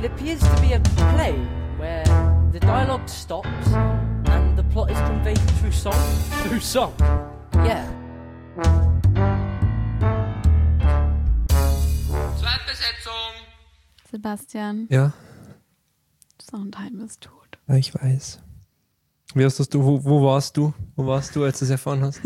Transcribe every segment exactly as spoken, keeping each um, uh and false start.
It appears to be a play where the dialogue stops and the plot is conveyed through song. Through song? Yeah. Zweitbesetzung. Sebastian, Ja, Sondheim ist tot. ja, ich weiß. Wie hast du, wo, wo warst du? Wo warst du, als du es erfahren hast?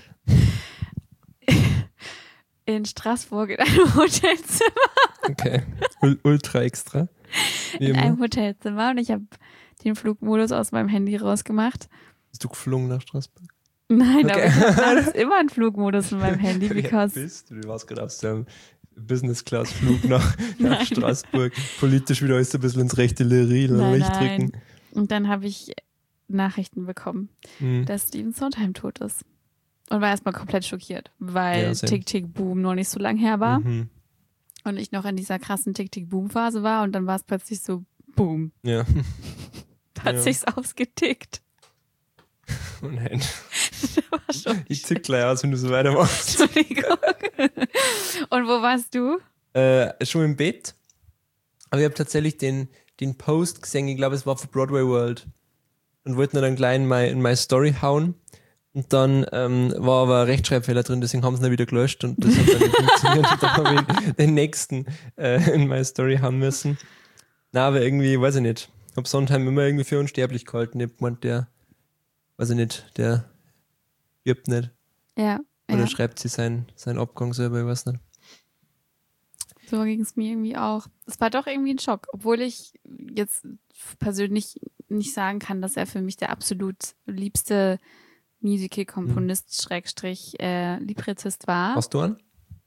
In Straßburg in einem Hotelzimmer. Okay, Ul- ultra extra. Wie In immer. einem Hotelzimmer und ich habe den Flugmodus aus meinem Handy rausgemacht. Bist du geflogen nach Straßburg? Nein, Okay. aber ich habe abends immer einen Flugmodus in meinem Handy, Wer because bist du? Du warst gerade auf so einem Business-Class-Flug nach, nach Nein. Straßburg. Politisch wieder alles ein bisschen ins rechte Lerie, Nein, Licht nein. drücken. Und dann habe ich Nachrichten bekommen, Hm. dass Stephen Sondheim tot ist. Und war erstmal komplett schockiert, weil Ja, same. Tick Tick Boom noch nicht so lang her war Mhm. und ich noch in dieser krassen Tick Tick Boom Phase war und dann war es plötzlich so Boom. Ja. Da hat Ja. sich's ausgetickt. Oh nein. Das war schon Ich zick gleich aus, wenn du so weitermachst. Entschuldigung. Und wo warst du? Äh, schon im Bett. Aber ich habe tatsächlich den, den Post gesehen, ich glaube, es war für Broadway World. Und wollte ihn dann gleich in meine in my Story hauen. Und dann ähm, war aber ein Rechtschreibfehler drin, deswegen haben sie ihn wieder gelöscht und das hat dann nicht funktioniert. Und dann habe ich den nächsten äh, in my Story hauen müssen. Na, aber irgendwie, weiß ich nicht. Ich habe Sondheim immer irgendwie für unsterblich gehalten. Ich hab gemeint, der, weiß ich nicht, der stirbt nicht. Ja, Oder ja. schreibt sie seinen, seinen Abgang selber, ich weiß nicht. So ging es mir irgendwie auch. Es war doch irgendwie ein Schock, obwohl ich jetzt persönlich nicht sagen kann, dass er für mich der absolut liebste Musical-Komponist, Schrägstrich, äh, Librettist war. Hast du an?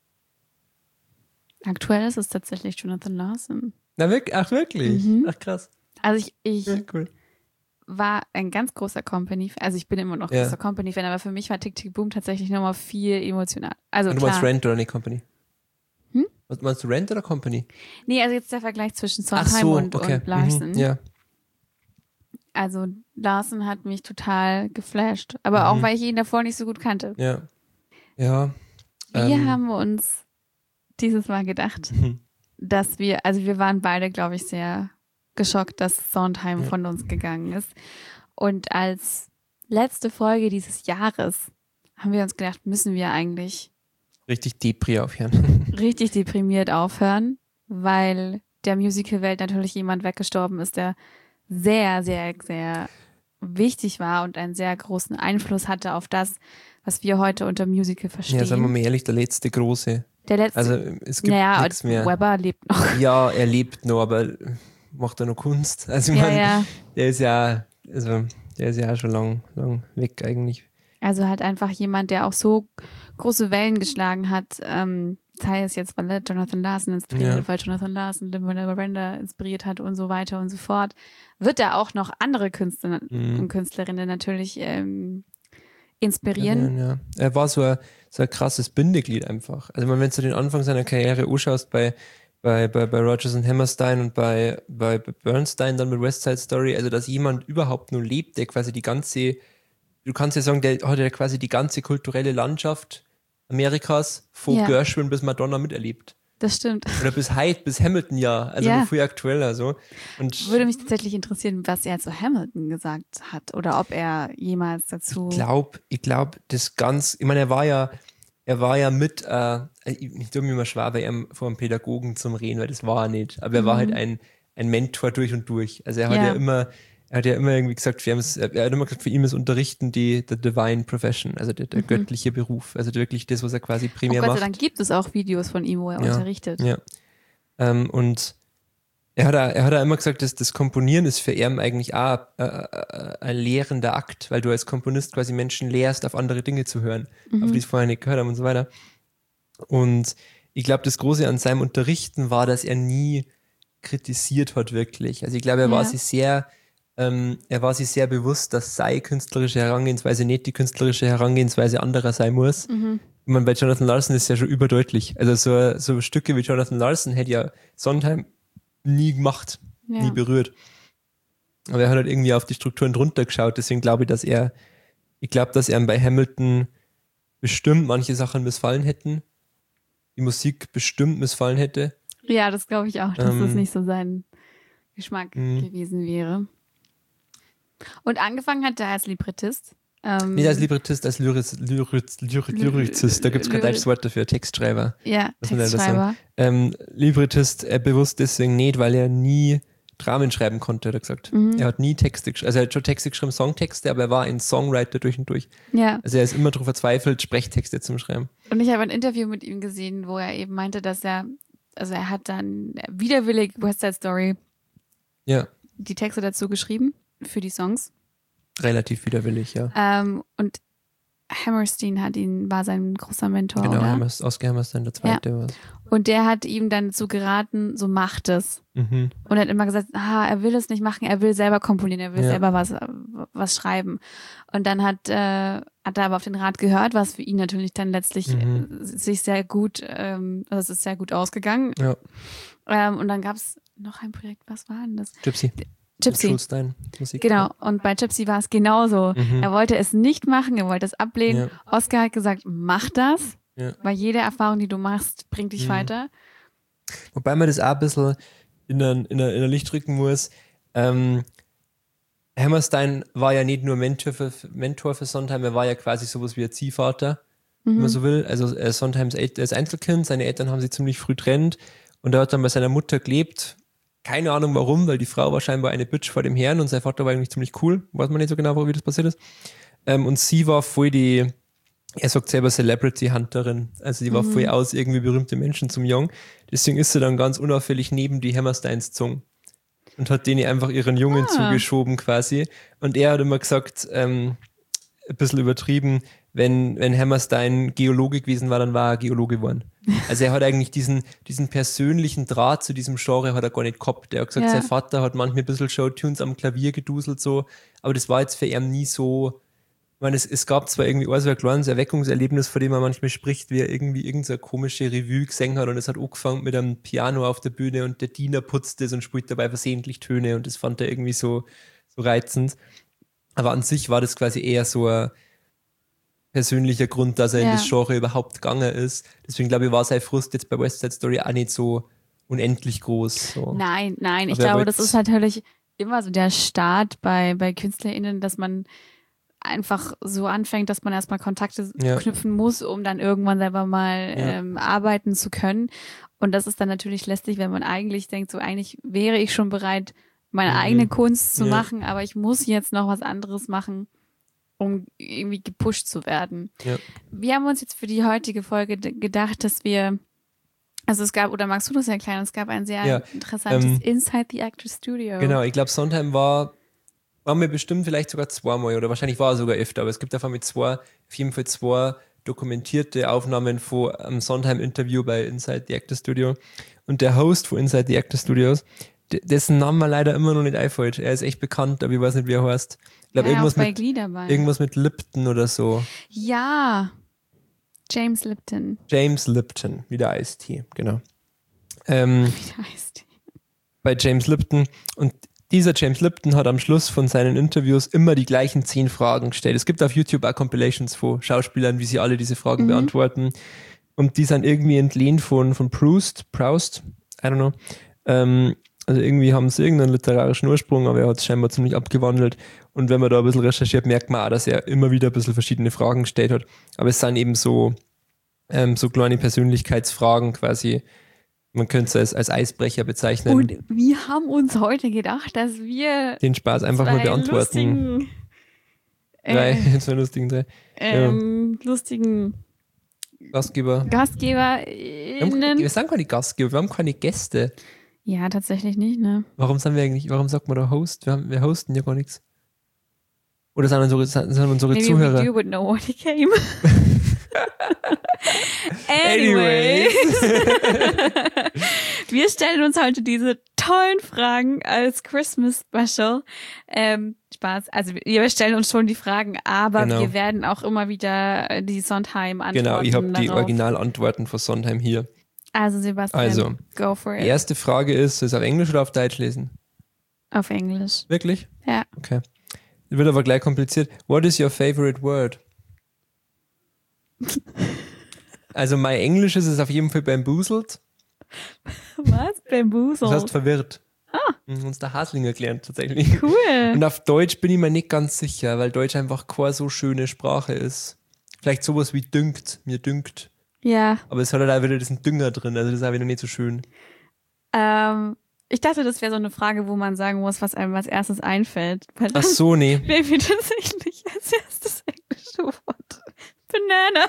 Aktuell ist es tatsächlich Jonathan Larson. Na, wirklich? Ach, wirklich? Mhm. Ach, krass. Also ich, ich Ja, cool. war ein ganz großer Company, also ich bin immer noch Ja. großer Company-Fan, aber für mich war Tick Tick Boom tatsächlich nochmal viel emotional. Also Und du klar. meinst Rent oder nicht Company? Hm? Was meinst du, Rent oder Company? Nee, also jetzt der Vergleich zwischen Ach Sondheim so, und, okay. und Larson. Mhm, ja. Also Larson hat mich total geflasht, aber auch, Mhm. weil ich ihn davor nicht so gut kannte. Ja. Ja. Wir ähm, haben uns dieses Mal gedacht, mhm. dass wir, also wir waren beide, glaube ich, sehr geschockt, dass Sondheim Ja. von uns gegangen ist. Und als letzte Folge dieses Jahres haben wir uns gedacht, müssen wir eigentlich Richtig Depri aufhören. richtig deprimiert aufhören, weil der Musical-Welt natürlich jemand weggestorben ist, der sehr, sehr, sehr wichtig war und einen sehr großen Einfluss hatte auf das, was wir heute unter Musical verstehen. Ja, sagen wir mal ehrlich, der letzte große. der letzte, Also es gibt naja, nichts mehr. Weber lebt noch. Ja, er lebt noch, aber macht er noch Kunst? Also ich Ja, meine, ja. der ist ja, also der ist ja schon lang, lang weg eigentlich. Also halt einfach jemand, der auch so große Wellen geschlagen hat, ähm, sei es jetzt, weil er Jonathan Larson inspiriert Ja. hat, weil Jonathan Larson Lin-Manuel Miranda inspiriert hat und so weiter und so fort, wird er auch noch andere Künstler Mhm. und Künstlerinnen natürlich ähm, inspirieren. Ja, ja. Er war so ein, so ein krasses Bindeglied einfach. Also ich meine, wenn du den Anfang seiner Karriere anschaust bei, bei, bei, bei Rodgers und Hammerstein und bei, bei, bei Bernstein dann mit West Side Story, also dass jemand überhaupt nur lebt, der quasi die ganze, du kannst ja sagen, der hat ja quasi die ganze kulturelle Landschaft Amerikas von Ja. Gershwin bis Madonna miterlebt. Das stimmt. Oder bis Hyde, bis Hamilton ja, also Ja. noch viel aktueller so. Und Würde mich tatsächlich interessieren, was er zu Hamilton gesagt hat oder ob er jemals dazu. Ich glaube, ich glaube, das ganz, ich meine, er war ja, er war ja mit, äh, ich, ich tue mir immer schwer bei ihm vor einem Pädagogen zum Reden, weil das war er nicht. Aber er war Mhm. halt ein, ein Mentor durch und durch. Also er hat Ja. ja immer, er hat ja immer irgendwie gesagt, für ihn ist, er hat immer gesagt, für ihn ist Unterrichten die, the divine profession, also der, der Mhm. göttliche Beruf. Also wirklich das, was er quasi Oh primär Gott sei macht. Dank gibt es auch Videos von ihm, wo er Ja. unterrichtet. Ja. Ähm, und er hat, auch, er hat auch immer gesagt, dass das Komponieren ist für ihn eigentlich auch äh, äh, ein lehrender Akt, weil du als Komponist quasi Menschen lehrst, auf andere Dinge zu hören, Mhm. auf die es vorher nicht gehört haben und so weiter. Und ich glaube, das Große an seinem Unterrichten war, dass er nie kritisiert hat wirklich. Also ich glaube, er war Ja. sich sehr, ähm, er war sich sehr bewusst, dass seine künstlerische Herangehensweise nicht die künstlerische Herangehensweise anderer sein muss. Mhm. Ich meine, bei Jonathan Larson ist es ja schon überdeutlich. Also so, so Stücke wie Jonathan Larson hätte ja Sondheim nie gemacht, Ja. nie berührt. Aber er hat halt irgendwie auf die Strukturen drunter geschaut. Deswegen glaube ich, dass er, ich glaube, dass er bei Hamilton bestimmt manche Sachen missfallen hätten. Die Musik bestimmt missfallen hätte. Ja, das glaube ich auch, dass Ähm, das nicht so sein, Geschmack Mhm. gewesen wäre. Und angefangen hat er als Librettist. Ähm, Nicht als Librettist, als Lyriz, Lyriz, Lyriz, Lyricist. Da gibt es kein Lyric- deutsches Wort dafür. Textschreiber. ja, Was will er da Textschreiber. Ähm, Librettist äh, bewusst deswegen nicht, weil er nie Dramen schreiben konnte, hat er gesagt. Mhm. Er hat nie Texte geschrieben. Also er hat schon Texte geschrieben, Songtexte, aber er war ein Songwriter durch und durch. Ja, Also er ist immer darauf verzweifelt, Sprechtexte zu schreiben. und ich habe ein Interview mit ihm gesehen, wo er eben meinte, dass er, also er hat dann widerwillig West Side Story Ja, die Texte dazu geschrieben für die Songs. relativ widerwillig, ja. Ähm, und Hammerstein hat ihn, war sein großer Mentor. Genau, oder? Hammers, Oscar Hammerstein, der zweite war. Und der hat ihm dann dazu geraten, so macht es. Mhm. Und er hat immer gesagt, ah, er will es nicht machen, er will selber komponieren, er will Ja. selber was, was schreiben. Und dann hat, äh, hat er aber auf den Rat gehört, was für ihn natürlich dann letztlich Mhm. äh, sich sehr gut, ähm, also es ist sehr gut ausgegangen. Ja, Ähm, und dann gab es noch ein Projekt, was war denn das? Gypsy. Gypsy. Schulstein Musik. Genau, und bei Gypsy war es genauso. Mhm. Er wollte es nicht machen, er wollte es ablehnen. Ja. Oscar hat gesagt, mach das, Ja. weil jede Erfahrung, die du machst, bringt dich Mhm. weiter. Wobei man das auch ein bisschen in ein, in ein, in ein Licht rücken muss. Ähm, Hammerstein war ja nicht nur Mentor für, Mentor für Sondheim, er war ja quasi sowas wie ein Ziehvater, wenn man so will. Also äh, Sondheims El- er ist Einzelkind, seine Eltern haben sich ziemlich früh getrennt und er hat dann bei seiner Mutter gelebt. Keine Ahnung warum, weil die Frau war scheinbar eine Bitch vor dem Herrn und sein Vater war eigentlich ziemlich cool. Weiß man nicht so genau, wie das passiert ist. Ähm, und sie war voll die, er sagt selber Celebrity-Hunterin. Also die war voll aus, irgendwie berühmte Menschen zum Jungen. Deswegen ist sie dann ganz unauffällig neben die Hammersteins gezogen und hat denen einfach ihren Jungen Ah. zugeschoben quasi. Und er hat immer gesagt, ähm, ein bisschen übertrieben, wenn, wenn Hammerstein Geologe gewesen war, dann war er Geologe geworden. Also er hat eigentlich diesen, diesen persönlichen Draht zu diesem Genre hat er gar nicht gehabt. Er hat gesagt, Ja. sein Vater hat manchmal ein bisschen Showtunes am Klavier geduselt so, aber das war jetzt für ihn nie so. Ich meine, es, es gab zwar irgendwie auch so ein kleines Erweckungserlebnis, von dem man manchmal spricht, wie er irgendwie irgendeine komische Revue gesungen hat und es hat angefangen mit einem Piano auf der Bühne und der Diener putzt es und spielt dabei versehentlich Töne und das fand er irgendwie so, so reizend. Aber an sich war das quasi eher so ein persönlicher Grund, dass er in Ja. das Genre überhaupt gegangen ist. Deswegen glaube ich, war sein Frust jetzt bei West Side Story auch nicht so unendlich groß. So. Nein, nein, ich Aber er glaube, wollt's- das ist natürlich immer so der Start bei, bei KünstlerInnen, dass man einfach so anfängt, dass man erstmal Kontakte Ja. knüpfen muss, um dann irgendwann selber mal Ja. ähm, arbeiten zu können. Und das ist dann natürlich lästig, wenn man eigentlich denkt, so eigentlich wäre ich schon bereit, meine Mhm. eigene Kunst zu Ja. machen, aber ich muss jetzt noch was anderes machen, um irgendwie gepusht zu werden. Ja. Wir haben uns jetzt für die heutige Folge d- gedacht, dass wir, also es gab, oder magst du das erklären? Es gab ein sehr Ja, interessantes ähm, Inside the Actor Studio. Genau, ich glaube, Sondheim war, waren wir bestimmt vielleicht sogar zweimal oder wahrscheinlich war er sogar öfter, aber es gibt einfach mit zwei, auf jeden Fall zwei dokumentierte Aufnahmen von einem Sondheim-Interview bei Inside the Actor Studio. Und der Host von Inside the Actor Studios, d- dessen Namen mir leider immer noch nicht einfällt. Er ist echt bekannt, aber ich weiß nicht, wie er heißt. Ich glaube, ja, irgendwas, auch bei mit, Glee dabei. irgendwas mit Lipton oder so. Ja, James Lipton. James Lipton, wie der Eistee, genau. Ähm, Wie heißt die? bei James Lipton. Und dieser James Lipton hat am Schluss von seinen Interviews immer die gleichen zehn Fragen gestellt. Es gibt auf YouTube auch Compilations von Schauspielern, wie sie alle diese Fragen Mhm. beantworten. Und die sind irgendwie entlehnt von, von Proust, Proust, I don't know. Ähm, also irgendwie haben sie irgendeinen literarischen Ursprung, aber er hat es scheinbar ziemlich abgewandelt. Und wenn man da ein bisschen recherchiert, merkt man auch, dass er immer wieder ein bisschen verschiedene Fragen gestellt hat. Aber es sind eben so, ähm, so kleine Persönlichkeitsfragen quasi. Man könnte es als, als Eisbrecher bezeichnen. Und wir haben uns heute gedacht, dass wir Den Spaß einfach mal zwei beantworten. lustigen, Drei, äh, zwei lustigen drei. ähm, lustigen Gastgeber. Wir, haben, GastgeberInnen. wir sind keine Gastgeber, wir haben keine Gäste. Ja, tatsächlich nicht, ne? Warum sind wir eigentlich, warum sagt man da Host? Wir, haben, wir hosten ja gar nichts. Oder sind unsere, sind sind unsere Maybe Zuhörer? we would know what he came. Anyway. Wir stellen uns heute diese tollen Fragen als Christmas Special. Ähm, Spaß. Also wir stellen uns schon die Fragen, aber Genau. wir werden auch immer wieder die Sondheim antworten. Genau, ich habe die darauf. Originalantworten von Sondheim hier. Also Sebastian, Also, go for Die it. erste Frage ist, soll ich es auf Englisch oder auf Deutsch lesen? Auf Englisch. Wirklich? Ja. Okay. Wird aber gleich kompliziert. What is your favorite word? Also mein Englisch ist es auf jeden Fall bamboozled. Was? Das Bamboozled. heißt verwirrt. Ah. Mhm, uns der Haslinger gelernt, tatsächlich. Cool. Und auf Deutsch bin ich mir nicht ganz sicher, weil Deutsch einfach keine so schöne Sprache ist. Vielleicht sowas wie dünkt, mir dünkt. Ja. Aber es hat halt auch wieder diesen Dünger drin, also das ist auch wieder nicht so schön. Ähm, ich dachte, das wäre so eine Frage, wo man sagen muss, was einem als erstes einfällt. Weil Ach so, nee. wäre mir tatsächlich als erstes englische Wort Banana.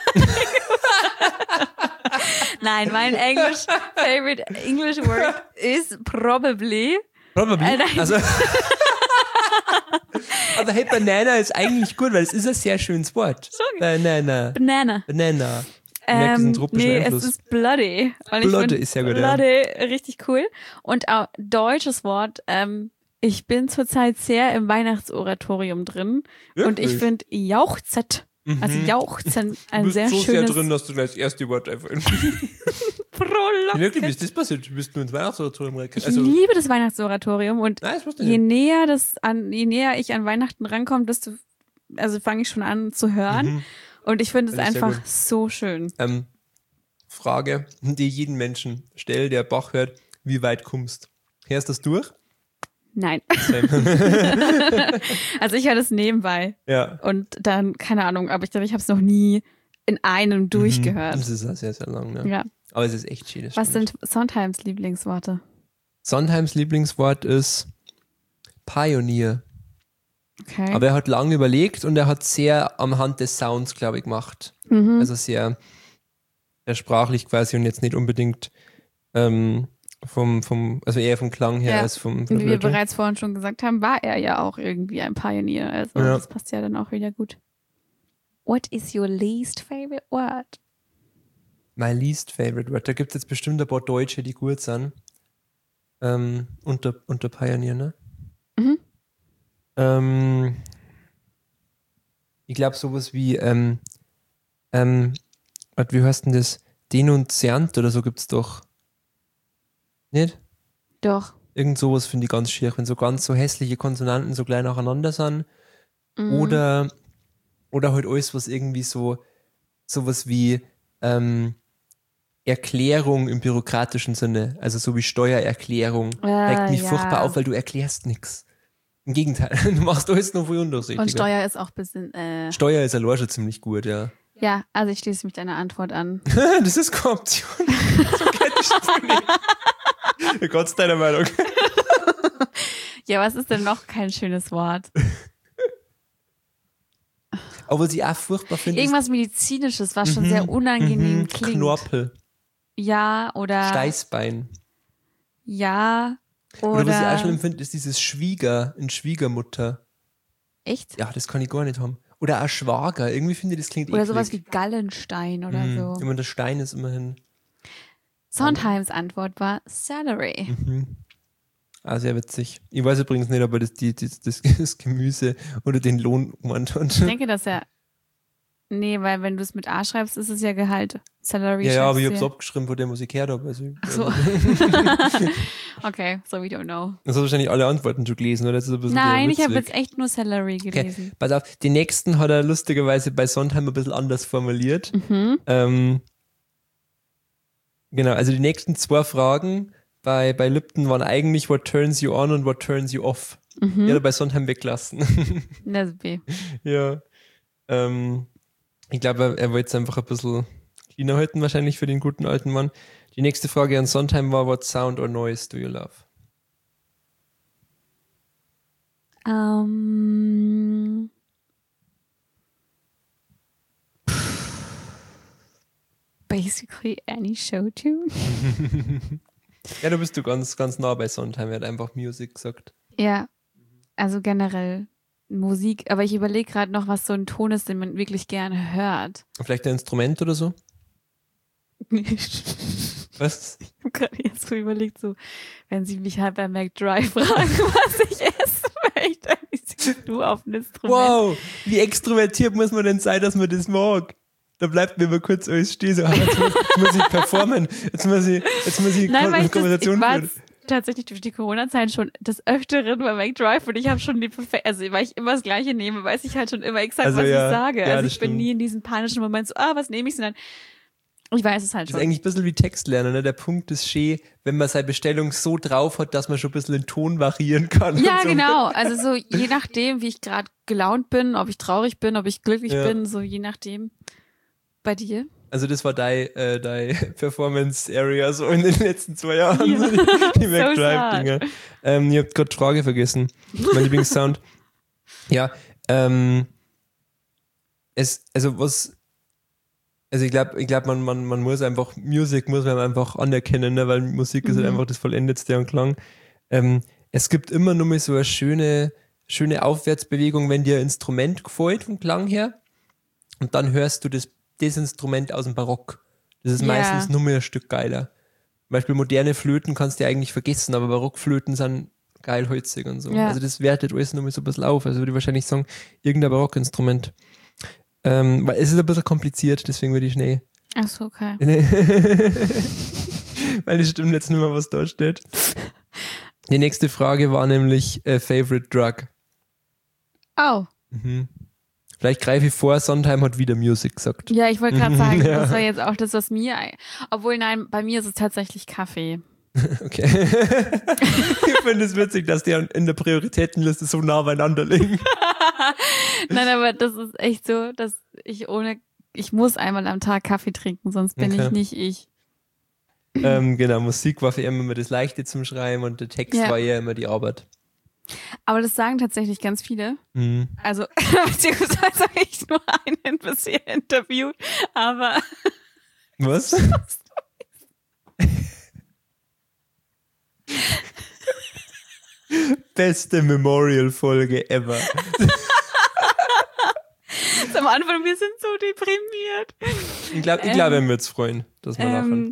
Nein, mein English favorite English word is probably. Probably. Äh, nein. Also, aber hey, Banana ist eigentlich gut, weil es ist ein sehr schönes Wort. Sorry. Banana. Banana. Banana. Ich merke diesen Ähm, tropischen nee, Einfluss. es ist bloody. Weil ich Bloody find ist ja gut, ja. Bloody richtig cool. Und auch deutsches Wort. Ähm, ich bin zurzeit sehr im Weihnachtsoratorium drin. Und ich Wirklich? finde Jauchzet, also Jauchzen, Du ein bist sehr so sehr schönes drin, dass du gleich das erste Wort einfach... Prolog. Wirklich, wie ist das passiert? Du bist nur ins Weihnachtsoratorium Ich reingekommen. Also, liebe das Weihnachtsoratorium und nein, das wusste ich je nicht. näher das an, je näher ich an Weihnachten rankomme, desto, also fange ich schon an zu hören. Mhm. Und ich finde es Das ist sehr einfach gut. so schön. Ähm, Frage, die ich jeden Menschen stellt, der Bach hört, wie weit kommst? Hörst du das durch? Nein. Also ich höre das nebenbei. Ja. Und dann, keine Ahnung, aber ich glaube, ich habe es noch nie in einem durchgehört. Das ist auch sehr, sehr lang, ne? Ja. Aber es ist echt schön. das Was stimmt. sind Sondheims Lieblingsworte? Sondheims Lieblingswort ist Pioneer. Okay. Aber er hat lange überlegt und er hat sehr am Hand des Sounds, glaube ich, gemacht. mhm. Also sehr, sehr sprachlich quasi und jetzt nicht unbedingt ähm, vom, vom, also eher vom Klang her Ja. als vom, Wie von der wir Bedeutung. bereits vorhin schon gesagt haben, war er ja auch irgendwie ein Pioneer. Also Ja. das passt ja dann auch wieder gut. What is your least favorite word? My least favorite word. Da gibt es jetzt bestimmt ein paar Deutsche, die gut sind. Ähm, unter, unter Pioneer, ne? Mhm. Ähm, ich glaube sowas wie, ähm, ähm, warte, wie heißt denn das? Denunziant oder so gibt's doch. Nicht? Doch. Irgend sowas finde ich ganz schier, wenn so ganz so hässliche Konsonanten so klein nacheinander sind. Mhm. Oder, oder halt alles, was irgendwie so, sowas wie ähm, Erklärung im bürokratischen Sinne, also so wie Steuererklärung, Ah, regt mich ja. furchtbar auf, weil du erklärst nichts. Im Gegenteil, du machst alles noch viel undurchsichtiger. Und Steuer ist auch ein bisschen, äh, Steuer ist allein schon ziemlich gut, ja. ja, also ich schließe mich deiner Antwort an. Das ist keine Option. So kritisch ist das nicht. Wie Gott deiner Meinung. Ja, was ist denn noch kein schönes Wort? Aber was ich auch furchtbar finde, ist Irgendwas Medizinisches, was schon sehr unangenehm mhm, klingt. Knorpel, Ja, oder Steißbein. ja, oder, Oder, was ich auch schlimm finde, ist dieses Schwieger, in Schwiegermutter. echt? Ja, das kann ich gar nicht haben. Oder auch Schwager. Irgendwie finde ich, das klingt Oder eklig. sowas wie Gallenstein oder Mhm. so. Immer der Stein ist immerhin. Sondheims Antwort war Salary. Mhm. Ah, sehr witzig. Ich weiß übrigens nicht, ob er das, die, das, das, das Gemüse oder den Lohn gemeint hat. Ich denke, dass er. Nee, weil wenn du es mit A schreibst, ist es ja Gehalt. Salary Ja, ja, aber ich schreibst habe du es abgeschrieben, von dem, was ich gehört habe. Also, Ach so. Okay, so we don't know. Das hast wahrscheinlich alle Antworten schon gelesen, oder? Das ist ein bisschen Nein, der ich habe Witzweg. jetzt echt nur Salary gelesen. Okay, pass auf, die nächsten hat er lustigerweise bei Sondheim ein bisschen anders formuliert. Mhm. Ähm, genau, also die nächsten zwei Fragen bei, bei Lipton waren eigentlich What turns you on und What turns you off. Mhm. Die hat er bei Sondheim weggelassen. Das ist B. Ja. Ähm, ich glaube, er, er wollte es einfach ein bisschen cleaner halten, wahrscheinlich für den guten alten Mann. Die nächste Frage an Sondheim war: What sound or noise do you love? Ähm. Basically any show tune. Ja, da bist du ganz, ganz nah bei Sondheim. Er hat einfach Music gesagt. Ja, also generell Musik. Aber ich überlege gerade noch, was so ein Ton ist, den man wirklich gerne hört. Vielleicht ein Instrument oder so? Ich Was? habe gerade jetzt so überlegt, so, wenn sie mich halt bei McDrive fragen, was ich essen möchte, dann du auf ein Instrument. Wow, wie extrovertiert muss man denn sein, dass man das mag? Da bleibt mir mal kurz alles stehen, so, ah, jetzt, muss, jetzt muss ich performen, jetzt muss ich, jetzt muss ich Nein, weil ich, das, ich Konversation war führen. jetzt tatsächlich durch die Corona-Zeit schon des Öfteren bei McDrive und ich habe schon die perfekte, also weil ich immer das Gleiche nehme, weiß ich halt schon immer exakt, Also was ja, ich sage. ja, also das ich bin stimmt. nie in diesem panischen Moment so, ah, was nehme ich, sondern Ich weiß es halt Das ist schon. eigentlich ein bisschen wie Textlernen. Ne? Der Punkt ist schön, wenn man seine Bestellung so drauf hat, dass man schon ein bisschen den Ton variieren kann. Ja, und so. genau. Also so je nachdem, wie ich gerade gelaunt bin, ob ich traurig bin, ob ich glücklich Ja. bin, so je nachdem. Bei dir? Also das war dein, äh, dein Performance-Area so in den letzten zwei Jahren. Ja. So die die So McDrive-Dinger. Ähm, ihr habt gerade die Frage vergessen. Mein Lieblingssound. Ja, ähm, es, also was, also ich glaube, ich glaube, man, man, man muss einfach, Musik muss man einfach anerkennen, ne? Weil Musik ist halt Mhm. einfach das Vollendetste an Klang. Ähm, es gibt immer nur mal so eine schöne, schöne Aufwärtsbewegung, wenn dir ein Instrument gefällt vom Klang her und dann hörst du das, das Instrument aus dem Barock. Das ist Ja. meistens nur mehr ein Stück geiler. Zum Beispiel moderne Flöten kannst du ja eigentlich vergessen, aber Barockflöten sind geil holzig und so. Ja. Also das wertet alles nur mal so ein bisschen auf. Also würde ich wahrscheinlich sagen, irgendein Barockinstrument. Ähm, weil es ist ein bisschen kompliziert, deswegen würde ich schnell. Ach so, okay. Weil es stimmt jetzt nicht mehr, was da steht. Die nächste Frage war nämlich äh, Favorite Drug. Oh. Mhm. Vielleicht greife ich vor, Sondheim hat wieder Music gesagt. Ja, ich wollte gerade sagen, Ja. das war jetzt auch das, was mir. ein- Obwohl, nein, bei mir ist es tatsächlich Kaffee. Okay. Ich finde es witzig, dass die in der Prioritätenliste so nah beieinander liegen. Nein, aber das ist echt so, dass ich ohne. Ich muss einmal am Tag Kaffee trinken, sonst bin Okay. ich nicht ich. ähm, genau, Musik war für immer das Leichte zum Schreiben und der Text Ja. war ja immer die Arbeit. Aber das sagen tatsächlich ganz viele. Mhm. Also, beziehungsweise habe ich nur einen bisher interviewt, aber Was? Beste Memorial-Folge ever. am Anfang, wir sind so deprimiert. Ich glaube, ich Ähm, glaub, er wird es freuen, dass wir nachher. Ähm,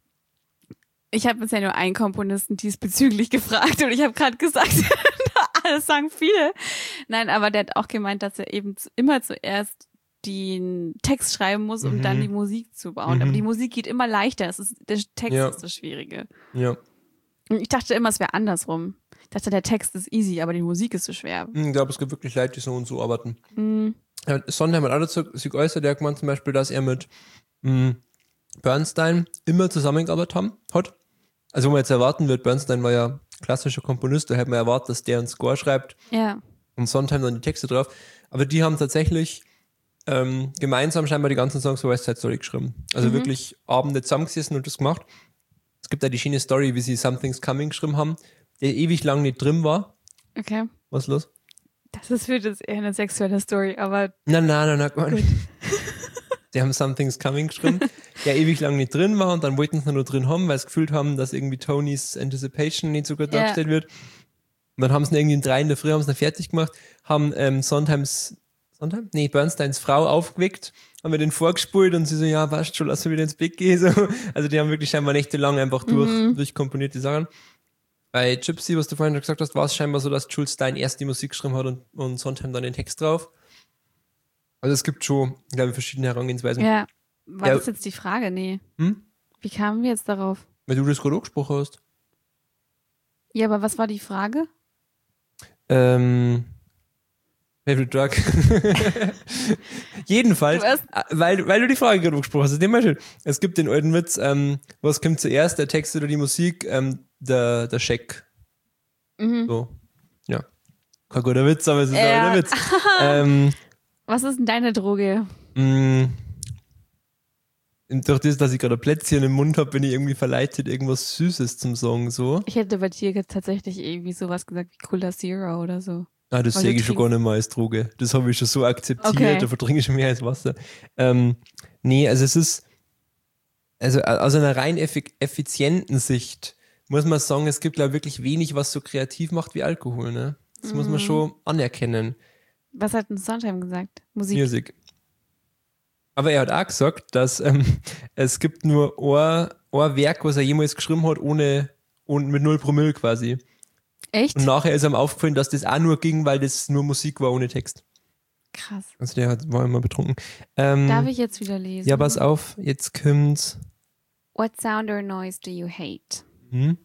ich habe bisher nur einen Komponisten diesbezüglich gefragt und ich habe gerade gesagt, alles sagen viele. Nein, aber der hat auch gemeint, dass er eben zu, immer zuerst den Text schreiben muss, um Mhm. dann die Musik zu bauen. Mhm. Aber die Musik geht immer leichter. Es ist, der Text Ja. ist das Schwierige. Ja. Und ich dachte immer, es wäre andersrum. Ich dachte, der Text ist easy, aber die Musik ist so schwer. Ich glaube, es gibt wirklich Leute, die so und so arbeiten. Mhm. Ja, Sondheim hat auch dazu sich geäußert, der hat gemeint zum Beispiel, dass er mit mh, Bernstein immer zusammengearbeitet haben, hat. Also wo man jetzt erwarten wird, Bernstein war ja klassischer Komponist, da hätte man erwartet, dass der einen Score schreibt Ja. und Sondheim dann die Texte drauf. Aber die haben tatsächlich ähm, gemeinsam scheinbar die ganzen Songs für West Side Story geschrieben. Also Mhm. wirklich Abende zusammengesessen und das gemacht. Es gibt da die schöne Story, wie sie Something's Coming geschrieben haben, der ewig lang nicht drin war. Okay. Was ist los? Das ist für das eher eine sexuelle Story, aber Nein, nein, nein, nein, gar Gut. nicht. Die haben Something's Coming geschrieben, der ewig lang nicht drin war und dann wollten sie ihn nur drin haben, weil sie gefühlt haben, dass irgendwie Tonys Anticipation nicht so gut Ja. dargestellt wird. Und dann haben sie ihn irgendwie in drei in der Früh haben sie ihn fertig gemacht, haben ähm, Sondheims, Sondheim? Nee, Bernsteins Frau aufgeweckt, haben wir den vorgespult und sie so, ja, passt schon, lass mich wieder ins Bett gehen. So. Also die haben wirklich scheinbar nächtelang einfach durch, Mhm. durchkomponiert die Sachen. Bei Gypsy, was du vorhin schon gesagt hast, war es scheinbar so, dass Jules Stein erst die Musik geschrieben hat und, und Sondheim dann den Text drauf. Also es gibt schon, glaube ich, verschiedene Herangehensweisen. ja. War Ja. das jetzt die Frage? Nee. Hm? Wie kamen wir jetzt darauf? Weil du das gerade angesprochen hast. Ja, aber was war die Frage? Ähm, Favorite Drug. Jedenfalls, Du hast- äh, weil, weil du die Frage gerade angesprochen hast, ist immer schön. Es gibt den alten Witz, ähm, was kommt zuerst, der Text oder die Musik? Ähm, der, der Scheck. Mhm. So. Ja. Kein guter Witz, aber es ist Ja. auch der Witz. ähm, Was ist denn deine Droge? mh, durch das, dass ich gerade ein Plätzchen im Mund habe, bin ich irgendwie verleitet, irgendwas Süßes zum Sagen. So. Ich hätte bei dir jetzt tatsächlich irgendwie sowas gesagt wie Cola Zero oder so. Ah, das Weil sehe du ich schon gar nicht mehr als Droge. Das habe ich schon so akzeptiert, Okay. da verdringe ich schon mehr als Wasser. Ähm, nee, also es ist, also aus einer rein effi- effizienten Sicht muss man sagen, es gibt, glaube ich, wirklich wenig, was so kreativ macht wie Alkohol, ne? Das muss man Mhm. schon anerkennen. Was hat denn Sondheim gesagt? Musik. Music. Aber er hat auch gesagt, dass ähm, es gibt nur ein, ein Werk, was er jemals geschrieben hat, ohne, ohne mit null Promille quasi. Echt? Und nachher ist ihm aufgefallen, dass das auch nur ging, weil das nur Musik war ohne Text. Krass. Also der hat, war immer betrunken. Ähm, Darf ich jetzt wieder lesen? ja, pass auf, jetzt kommt's. What sound or noise do you hate? Hm?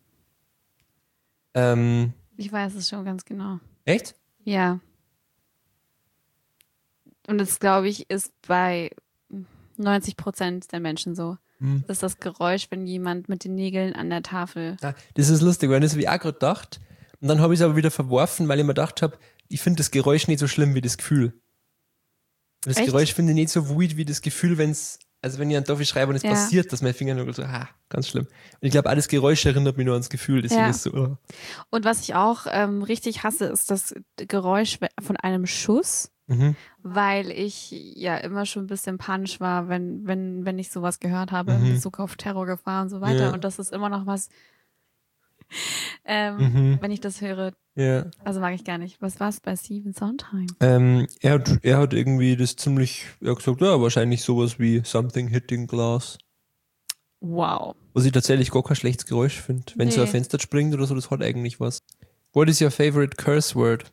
Ähm, Ich weiß es schon ganz genau. echt? Ja. Und das, glaube ich, ist bei, neunzig Prozent der Menschen so. Hm. Das ist das Geräusch, wenn jemand mit den Nägeln an der Tafel. Ah, das ist lustig, weil das habe ich auch gerade gedacht. Und dann habe ich es aber wieder verworfen, weil ich mir gedacht habe, ich finde das Geräusch nicht so schlimm wie das Gefühl. Das Echt? Geräusch finde ich nicht so weird wie das Gefühl, wenn es, also wenn ich einen Tafel schreibe und es Ja. passiert, dass mein Fingernagel so, ah, ganz schlimm. Und ich glaube, alles Geräusch erinnert mich nur ans Gefühl, deswegen Ja. ist es so, oh. Und was ich auch ähm, richtig hasse, ist das Geräusch von einem Schuss, Mhm. weil ich ja immer schon ein bisschen panisch war, wenn, wenn, wenn ich sowas gehört habe in Mhm. Bezug auf Terrorgefahr und so weiter. Ja. Und das ist immer noch was, ähm, Mhm. wenn ich das höre, Ja. also mag ich gar nicht. Was war es bei Stephen Sondheim? Ähm, er, hat, er hat irgendwie das ziemlich, er hat gesagt, ja, wahrscheinlich sowas wie Something Hitting Glass. Wow. Was ich tatsächlich gar kein schlechtes Geräusch finde. Wenn so ein Nee. Fenster springt oder so, das hat eigentlich was. What is your favorite curse word?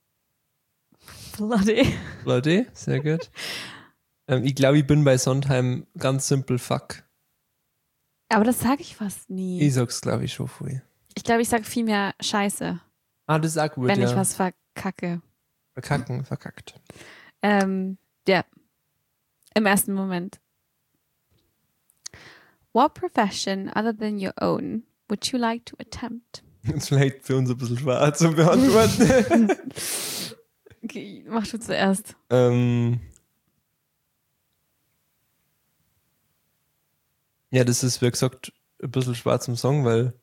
Bloody. Leute, sehr gut. ähm, ich glaube, ich bin bei Sondheim ganz simpel fuck. Aber das sage ich fast nie. Ich sag's, glaube ich, schon viel. Ich glaube, ich sage viel mehr Scheiße, Ah, das ist auch gut, wenn ja. ich was verkacke. Verkacken, verkackt. Ähm, ja. Im ersten Moment. What profession other than your own would you like to attempt? Das ist vielleicht für uns ein bisschen schwer zu beantworten. Okay, mach du zuerst. ähm, ja, das ist, wie gesagt, ein bisschen schwer zum Song, weil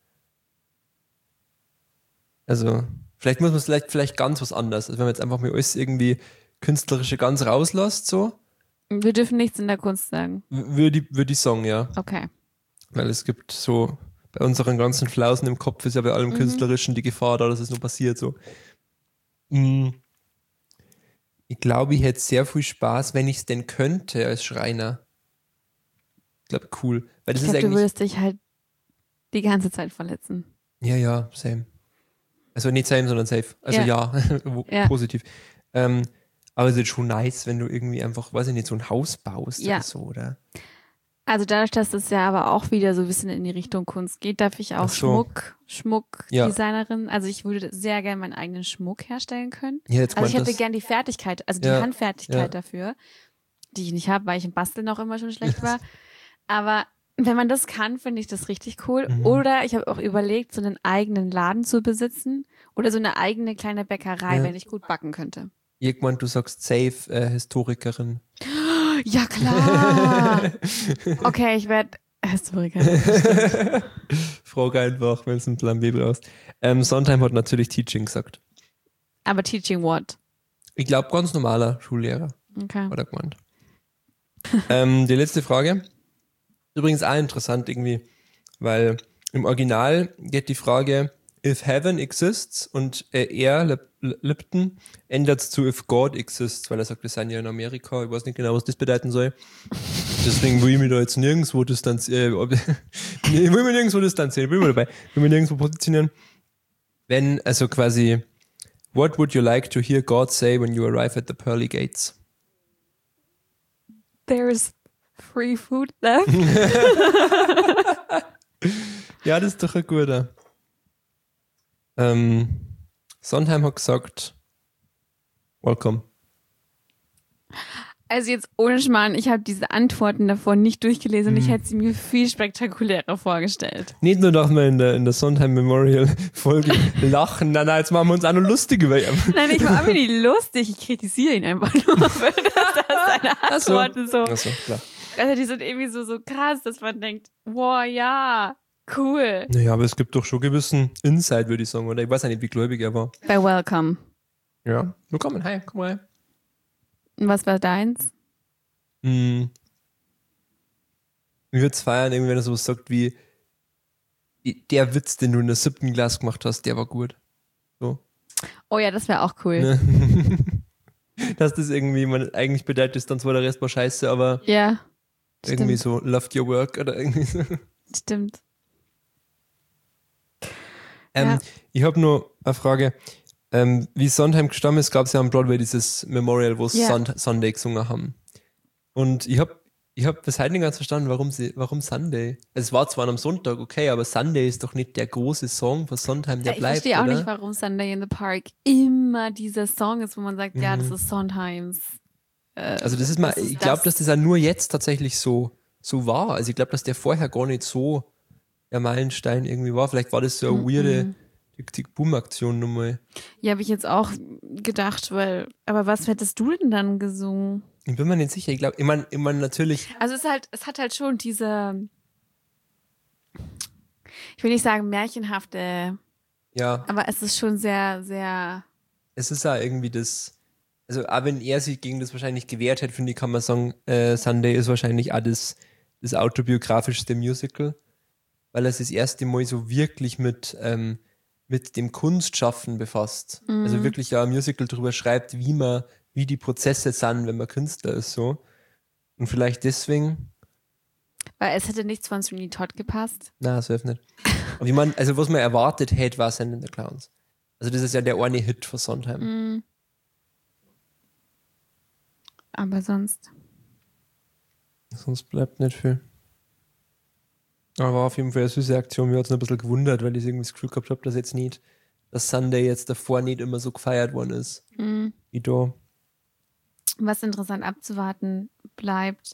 also, vielleicht muss man es vielleicht, vielleicht ganz was anderes. Also wenn man jetzt einfach mal alles irgendwie künstlerische ganz rauslässt, so, Wir dürfen nichts in der Kunst sagen. w- würde ich, würde ich sagen, ja. Okay. Weil es gibt so, bei unseren ganzen Flausen im Kopf ist ja bei allem Mhm. Künstlerischen die Gefahr da, dass es nur passiert, so. Mm. Ich glaube, ich hätte sehr viel Spaß, wenn ich es denn könnte als Schreiner. Ich glaube, cool. Weil das Ich ist glaube, du eigentlich. würdest dich halt die ganze Zeit verletzen. Ja, ja, same. Also nicht same, sondern safe. Also ja, Wo- Ja. positiv. Ähm, aber es ist schon nice, wenn du irgendwie einfach, weiß ich nicht, so ein Haus baust Ja. oder so, oder? Also dadurch, dass es ja aber auch wieder so ein bisschen in die Richtung Kunst geht, darf ich auch Ach so. Schmuck, Ja. Schmuckdesignerin. Also ich würde sehr gerne meinen eigenen Schmuck herstellen können. Ja, jetzt Also ich gemeint, hätte das- gern die Fertigkeit, also die Ja, Handfertigkeit ja. dafür, die ich nicht habe, weil ich im Basteln auch immer schon schlecht war. Aber wenn man das kann, finde ich das richtig cool. Mhm. Oder ich habe auch überlegt, so einen eigenen Laden zu besitzen oder so eine eigene kleine Bäckerei, Ja. wenn ich gut backen könnte. Ich gemeint, du sagst safe äh, Historikerin. Ja, klar. Okay, ich werde Historikerin. Frage einfach, wenn es einen Plan B brauchst. Ähm, Sondheim hat natürlich Teaching gesagt. Aber teaching what? Ich glaube, ganz normaler Schullehrer, Okay. hat er gemeint. ähm, die letzte Frage. Übrigens auch interessant irgendwie, weil im Original geht die Frage, if heaven exists, und äh, er, Lip Lipton, ändert es zu if God exists, weil er sagt, wir sind ja in Amerika, ich weiß nicht genau, was das bedeuten soll. Deswegen will ich mich da jetzt nirgendwo distanzieren, äh, ob- nee, ich will mich nirgendwo distanzieren, ich bin immer dabei, ich will mich nirgendwo positionieren. Wenn, also quasi, what would you like to hear God say when you arrive at the pearly gates? There's free food left. Ja, das ist doch ein guter. Ähm, Sondheim hat gesagt, welcome. Also jetzt ohne Schmarrn, ich habe diese Antworten davor nicht durchgelesen und Mhm. ich hätte sie mir viel spektakulärer vorgestellt. Nicht nur, dass wir in der, in der Sondheim Memorial Folge lachen, nein, nein, jetzt machen wir uns auch noch lustig über ihn. Nein, ich war mir nicht lustig, ich kritisiere ihn einfach nur für das, seine Ach so. Antworten so. Achso, klar. Also die sind irgendwie so, so krass, dass man denkt, wow, ja, cool. Naja, aber es gibt doch schon gewissen Insight, würde ich sagen, oder? Ich weiß ja nicht, wie gläubig er war. Bei Welcome. Ja. Willkommen, hi, komm rein. Und was war deins? Hm. Ich würde es feiern, irgendwie, wenn er sowas sagt wie, der Witz, den du in der siebten Klasse gemacht hast, der war gut. So. Oh ja, das wäre auch cool. Ne? Dass das irgendwie, man eigentlich bedeutet ist, dann zwar der Rest war scheiße, aber Ja, irgendwie stimmt. so, loved your work oder irgendwie so. Stimmt. Ähm, Ja. Ich habe nur eine Frage. Ähm, wie Sondheim gestorben ist, gab es ja am Broadway dieses Memorial, wo sie Ja. Sun Sunday gesungen haben. Und ich habe ich hab bis heute nicht ganz verstanden, warum sie, warum Sunday. Es war zwar am Sonntag, okay, aber Sunday ist doch nicht der große Song von Sondheim, der Ja, ich bleibt, verstehe auch oder? nicht, warum Sunday in the Park immer dieser Song ist, wo man sagt, ja, Mhm. das ist Sondheims Äh, Also das ist mal, das ist ich glaube, das- dass das auch nur jetzt tatsächlich so, so war. Also ich glaube, dass der vorher gar nicht so der Meilenstein irgendwie war. Vielleicht war das so eine weirde Tick-Tick-Boom-Aktion nochmal. Ja, habe ich jetzt auch gedacht, weil, aber was hättest du denn dann gesungen? Ich bin mir nicht sicher. Ich glaube, ich meine, ich mein, natürlich, Also es ist halt, es hat halt schon diese, ich will nicht sagen märchenhafte, ja, aber es ist schon sehr, sehr, es ist auch irgendwie das, also auch wenn er sich gegen das wahrscheinlich gewehrt hätte, finde ich, kann man sagen, äh, Sunday ist wahrscheinlich auch das, das autobiografischste Musical, weil er sich das erste Mal so wirklich mit, ähm, mit dem Kunstschaffen befasst. Also wirklich ja ein Musical drüber schreibt, wie man, wie die Prozesse sind, wenn man Künstler ist, so. Und vielleicht deswegen, weil es hätte nichts von Sweeney Todd gepasst. na, so nicht. Aber ich meine, also was man erwartet hätte, war Sending the Clowns. Also das ist ja der eine Hit von Sondheim. Aber sonst. Sonst bleibt nicht viel. Aber war auf jeden Fall eine süße Aktion. Mir hat es noch ein bisschen gewundert, weil ich irgendwie das Gefühl gehabt habe, dass jetzt nicht, dass Sunday jetzt davor nicht immer so gefeiert worden ist. Wie da. Was interessant abzuwarten bleibt,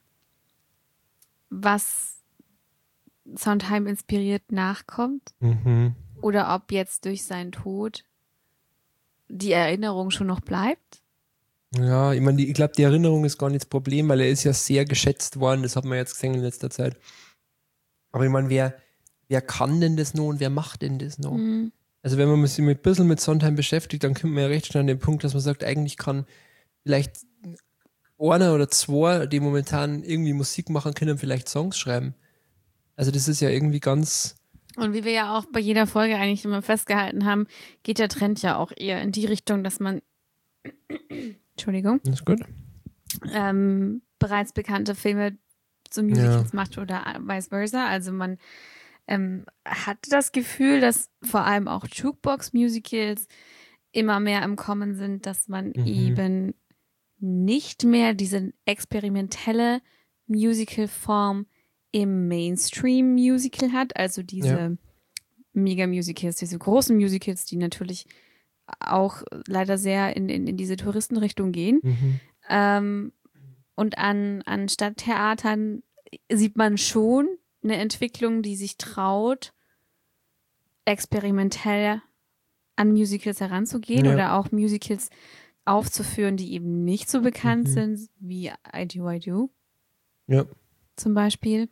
was Sondheim inspiriert nachkommt Mhm. oder ob jetzt durch seinen Tod die Erinnerung schon noch bleibt. Ja, ich meine, die- ich glaube, die Erinnerung ist gar nicht das Problem, weil er ist ja sehr geschätzt worden. Das hat man jetzt gesehen in letzter Zeit. Aber ich meine, wer, wer kann denn das noch und wer macht denn das noch? Also wenn man sich mit ein bisschen mit Sondheim beschäftigt, dann kommt man ja recht schnell an den Punkt, dass man sagt, eigentlich kann vielleicht einer oder zwei, die momentan irgendwie Musik machen können, vielleicht Songs schreiben. Also das ist ja irgendwie ganz, Und wie wir ja auch bei jeder Folge eigentlich immer festgehalten haben, geht der Trend ja auch eher in die Richtung, dass man Entschuldigung, das ist gut. ähm, bereits bekannte Filme zu Musicals macht oder vice versa. Also man ähm, hat das Gefühl, dass vor allem auch Jukebox-Musicals immer mehr im Kommen sind, dass man eben nicht mehr diese experimentelle Musical-Form im Mainstream-Musical hat, also diese Ja. Mega-Musicals, diese großen Musicals, die natürlich auch leider sehr in, in, in diese Touristenrichtung gehen. Mhm. Ähm, und an, an Stadttheatern sieht man schon eine Entwicklung, die sich traut, experimentell an Musicals heranzugehen Ja. oder auch Musicals aufzuführen, die eben nicht so bekannt sind, wie I Do, I Do Ja. zum Beispiel.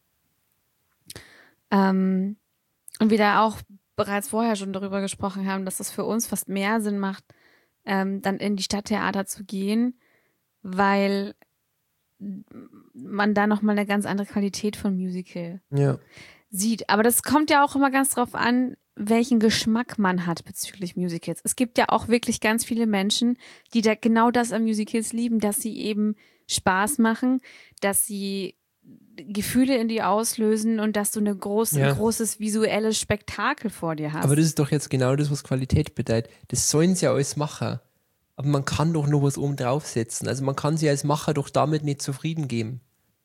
Ähm, und wir da auch bereits vorher schon darüber gesprochen haben, dass es für uns fast mehr Sinn macht, ähm, dann in die Stadttheater zu gehen, weil man da nochmal eine ganz andere Qualität von Musical Ja. sieht. Aber das kommt ja auch immer ganz drauf an, welchen Geschmack man hat bezüglich Musicals. Es gibt ja auch wirklich ganz viele Menschen, die da genau das an Musicals lieben, dass sie eben Spaß machen, dass sie Gefühle in dir auslösen und dass du eine große, Ja. ein großes visuelles Spektakel vor dir hast. Aber das ist doch jetzt genau das, was Qualität bedeutet. Das sollen sie ja alles machen. Aber man kann doch noch was oben draufsetzen. Also man kann sich als Macher doch damit nicht zufrieden geben.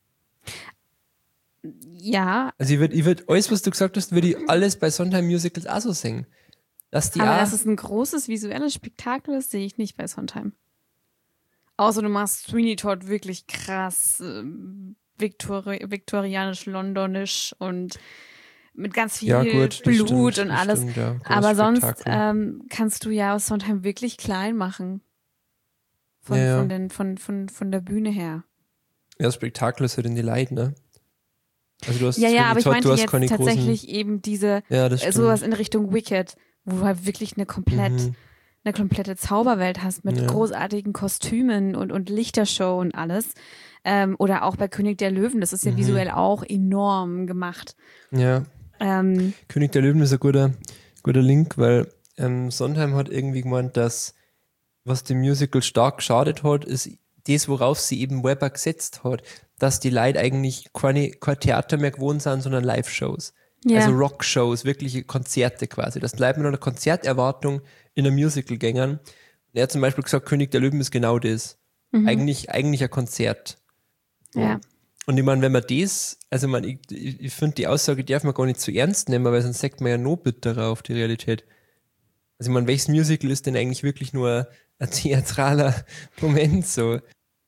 ja, Also ich würde, ich würd, alles, was du gesagt hast, würde ich alles bei Sondheim Musicals auch so singen. Dass die aber auch, dass es ein großes visuelles Spektakel ist, sehe ich nicht bei Sondheim. Außer du machst Sweeney Todd wirklich krass ähm, Viktori viktorianisch, londonisch und mit ganz viel Ja, gut, das Blut stimmt, und das alles. stimmt, ja. Großes Aber sonst Spektakel. ähm, kannst du ja Sondheim wirklich klein machen. Von, Ja, ja. von, den, von, von, von der Bühne her. Ja, das Spektakel ist halt in die Leid, ne? Also du hast Ja, ja, Sweeney aber ich Todd, meinte du hast jetzt keine tatsächlich eben diese, großen, ja, das äh, stimmt. sowas in Richtung Wicked, wo du halt wirklich eine komplett, Mhm. eine komplette Zauberwelt hast mit Ja. großartigen Kostümen und, und Lichtershow und alles. Ähm, oder auch bei König der Löwen, das ist ja Mhm. visuell auch enorm gemacht. Ja, Ähm, König der Löwen ist ein guter, guter Link, weil ähm, Sondheim hat irgendwie gemeint, dass was dem Musical stark geschadet hat, ist das, worauf sie eben Webber gesetzt hat, dass die Leute eigentlich keine, kein Theater mehr gewohnt sind, sondern Live-Shows. Ja. Also Rock-Shows, wirkliche Konzerte quasi. Dass die Leute mit einer Konzerterwartung in ein Musical gängern. Und er hat zum Beispiel gesagt, König der Löwen ist genau das. Eigentlich, eigentlich ein Konzert. ja. Und ich meine, wenn man das, also man, ich, ich ich finde, die Aussage darf man gar nicht zu ernst nehmen, weil sonst sagt man ja noch bitterer auf die Realität. Also ich meine, welches Musical ist denn eigentlich wirklich nur ein theatraler Moment so?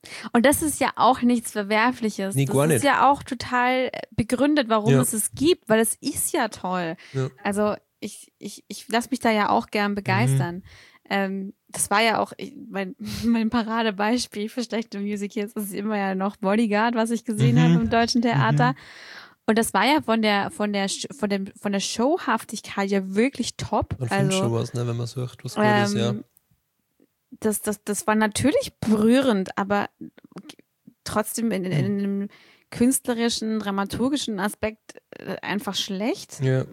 Und das ist ja auch nichts Verwerfliches. Nee, das gar ist nicht. ja auch total begründet, warum Ja. es es gibt, weil es ist ja toll. Ja. Also ich, ich, ich lasse mich da ja auch gern begeistern. Mhm. Ähm, das war ja auch ich, mein, mein Paradebeispiel für schlechte Musicals. Das ist immer ja noch Bodyguard, was ich gesehen Mhm. habe im deutschen Theater. Mhm. Und das war ja von der, von der, Sch- von dem, von der Showhaftigkeit ja wirklich top. Man findet Also, schon was, ne, wenn man sucht, was gut ist, ja. ähm, das, das, das war natürlich berührend, aber trotzdem in, in, in einem künstlerischen, dramaturgischen Aspekt äh, einfach schlecht. Ja.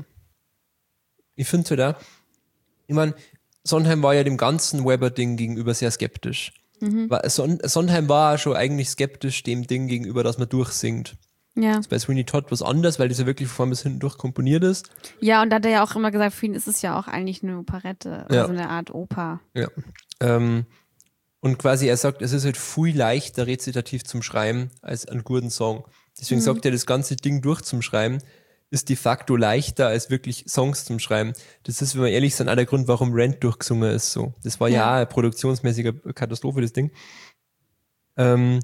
Ich finde halt auch, ich meine, Sondheim war ja dem ganzen Weber-Ding gegenüber sehr skeptisch. Mhm. Weil Son Sondheim war auch schon eigentlich skeptisch dem Ding gegenüber, dass man durchsingt. Ja. Bei Sweeney Todd was anders, weil das ja wirklich von vorn bis hinten durch komponiert ist. Ja, und da hat er ja auch immer gesagt, für ihn ist es ja auch eigentlich eine Operette, Ja. also eine Art Oper. Ja. Ähm, und quasi er sagt, es ist halt viel leichter rezitativ zum Schreiben als einen guten Song. Deswegen Mhm. sagt er, das ganze Ding durchzuschreiben ist de facto leichter als wirklich Songs zum Schreiben. Das ist, wenn wir ehrlich sind, auch der Grund, warum Rent durchgesungen ist so. Das war ja, Ja. auch eine produktionsmäßige Katastrophe, das Ding. Ähm,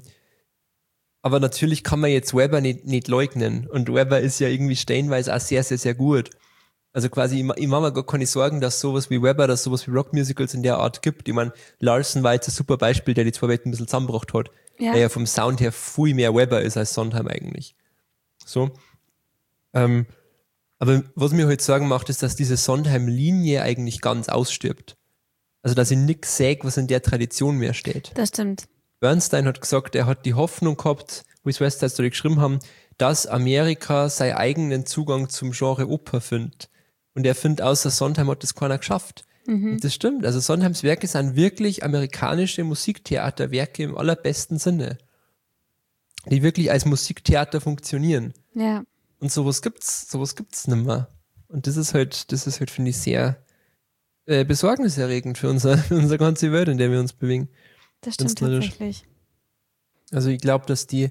aber natürlich kann man jetzt Weber nicht, nicht leugnen. Und Weber ist ja irgendwie stellenweise auch sehr, sehr, sehr gut. Also quasi, ich, ma- ich mache mir gar keine Sorgen, dass sowas wie Weber, dass sowas wie Rockmusicals in der Art gibt. Ich meine, Larson war jetzt ein super Beispiel, der die zwei Welten ein bisschen zusammengebracht hat. Ja. Der ja vom Sound her viel mehr Weber ist als Sondheim eigentlich. So. Ähm, aber was mir heute Sorgen macht, ist, dass diese Sondheim-Linie eigentlich ganz ausstirbt. Also, dass ich nichts sehe, was in der Tradition mehr steht. Das stimmt. Bernstein hat gesagt, er hat die Hoffnung gehabt, wie es West Side Story geschrieben haben, dass Amerika seinen eigenen Zugang zum Genre Oper findet. Und er findet, außer Sondheim hat das keiner geschafft. Mhm. Und das stimmt. Also Sondheims Werke sind wirklich amerikanische Musiktheaterwerke im allerbesten Sinne. Die wirklich als Musiktheater funktionieren. Ja. Und sowas gibt's, sowas gibt's nicht mehr. Und das ist halt, das ist halt, finde ich, sehr äh, besorgniserregend für, unser, für unsere ganze Welt, in der wir uns bewegen. Das stimmt Künstlerisch. tatsächlich. Also ich glaube, dass die,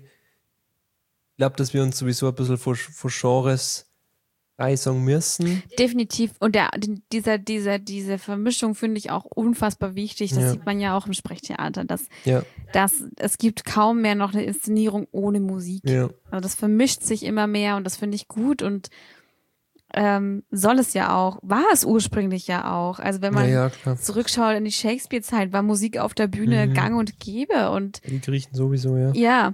ich glaube, dass wir uns sowieso ein bisschen vor, vor Genres sagen müssen. Definitiv. Und der, die- dieser, dieser, diese Vermischung finde ich auch unfassbar wichtig. Das Ja. sieht man ja auch im Sprechtheater, dass, Ja, dass es gibt kaum mehr noch eine Inszenierung ohne Musik. ja, Also das vermischt sich immer mehr und das finde ich gut und ähm, soll es ja auch, war es ursprünglich ja auch. Also wenn ja, man ja, klar. zurückschaut in die Shakespeare-Zeit, war Musik auf der Bühne Mhm. gang und gäbe und Die Griechen sowieso, ja. ja,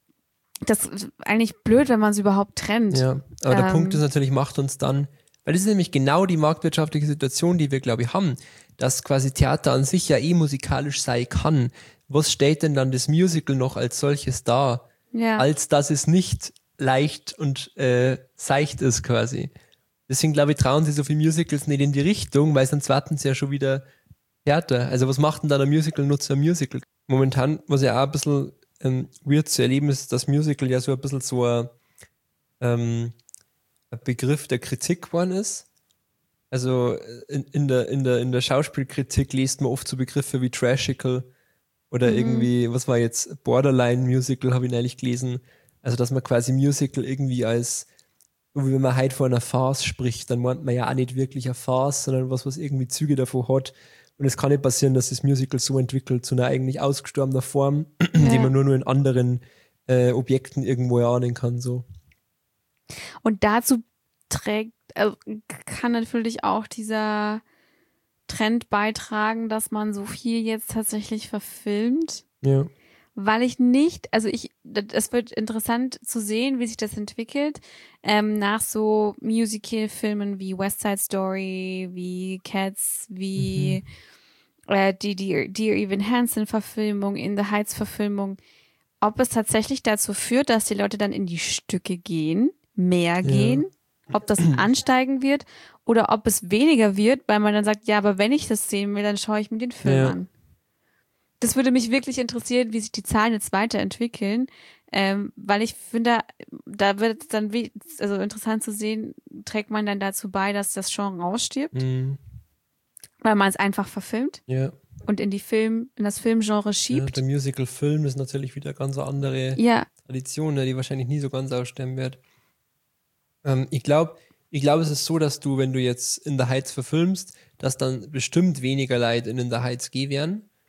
das ist eigentlich blöd, wenn man es überhaupt trennt. Ja, aber der Ähm, Punkt ist natürlich, macht uns dann, weil das ist nämlich genau die marktwirtschaftliche Situation, die wir, glaube ich, haben, dass quasi Theater an sich ja eh musikalisch sein kann. Was stellt denn dann das Musical noch als solches dar? Ja. Als dass es nicht leicht und äh, seicht ist quasi. Deswegen, glaube ich, trauen sie so viele Musicals nicht in die Richtung, weil sonst warten sie ja schon wieder Theater. Also was macht denn dann ein Musical nur zu einem Musical? Momentan, was ja auch ein bisschen ähm, weird zu erleben ist, dass Musical ja so ein bisschen so ein, ähm, ein Begriff der Kritik geworden ist. Also in, in, der, in, der, in der Schauspielkritik liest man oft so Begriffe wie Trashical oder Mhm. irgendwie, was war jetzt, Borderline Musical, habe ich neulich gelesen. Also dass man quasi Musical irgendwie als, so wie wenn man heute von einer Farce spricht, dann meint man ja auch nicht wirklich eine Farce, sondern was, was irgendwie Züge davon hat. Und es kann nicht passieren, dass das Musical so entwickelt, zu einer eigentlich ausgestorbener Form, die Ja. man nur, nur in anderen äh, Objekten irgendwo erahnen kann. So. Und dazu trägt, also kann natürlich auch dieser Trend beitragen, dass man so viel jetzt tatsächlich verfilmt, Ja. weil ich nicht, also ich, es wird interessant zu sehen, wie sich das entwickelt, ähm, nach so Musical-Filmen wie West Side Story, wie Cats, wie äh, die, die Dear Evan Hansen-Verfilmung, In the Heights-Verfilmung, ob es tatsächlich dazu führt, dass die Leute dann in die Stücke gehen, mehr gehen, ob das ansteigen wird oder ob es weniger wird, weil man dann sagt, ja, aber wenn ich das sehen will, dann schaue ich mir den Film Ja. an. Das würde mich wirklich interessieren, wie sich die Zahlen jetzt weiterentwickeln, ähm, weil ich finde, da wird es dann wie, also interessant zu sehen, trägt man dann dazu bei, dass das Genre ausstirbt, Mhm. weil man es einfach verfilmt Ja. und in die Film, in das Filmgenre Ja, schiebt. der Musical-Film ist natürlich wieder ganz eine andere Ja, Tradition, ne, die wahrscheinlich nie so ganz aussterben wird. Ähm, ich glaube, ich glaube, es ist so, dass du, wenn du jetzt In the Heights verfilmst, dass dann bestimmt weniger Leute in In the Heights gehen werden.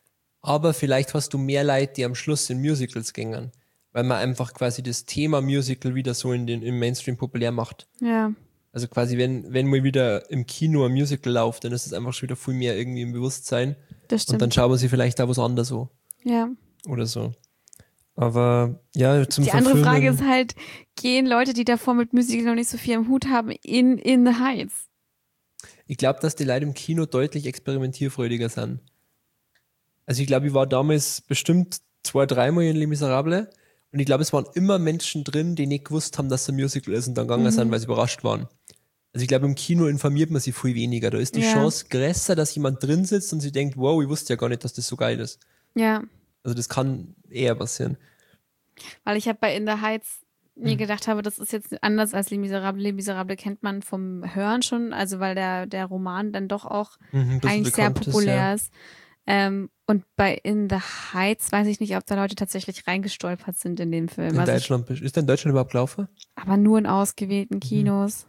aber vielleicht hast du mehr Leute, die am Schluss in Musicals gingen, weil man einfach quasi das Thema Musical wieder so in den, im Mainstream populär macht. Ja. Also quasi, wenn, wenn mal wieder im Kino ein Musical läuft, dann ist es einfach schon wieder viel mehr irgendwie im Bewusstsein. Das stimmt. Und dann schauen wir sie vielleicht da was anderes so. Ja. Oder so. Aber ja, zum Die andere Verfilmen- Frage ist halt, gehen Leute, die davor mit Musical noch nicht so viel am Hut haben, in, in the Heights? Ich glaube, dass die Leute im Kino deutlich experimentierfreudiger sind. Also ich glaube, ich war damals bestimmt zwei, dreimal in Les Miserables und ich glaube, es waren immer Menschen drin, die nicht gewusst haben, dass es ein Musical ist und dann gegangen Mhm. sind, weil sie überrascht waren. Also ich glaube, im Kino informiert man sich viel weniger. Da ist die Ja. Chance größer, dass jemand drin sitzt und sie denkt, wow, ich wusste ja gar nicht, dass das so geil ist. Ja. Also das kann eher passieren. Weil ich habe bei In the Heights Hm. mir gedacht habe, das ist jetzt anders als Les Miserables. Les Miserables kennt man vom Hören schon, also weil der, der Roman dann doch auch Mhm, ein bisschen eigentlich sehr bekannt ist, populär ja. ist. Ähm, und bei In the Heights weiß ich nicht, ob da Leute tatsächlich reingestolpert sind in den Film. In Also ich, Deutschland, ist der in Deutschland überhaupt gelaufen? aber nur in Mhm. ausgewählten Kinos.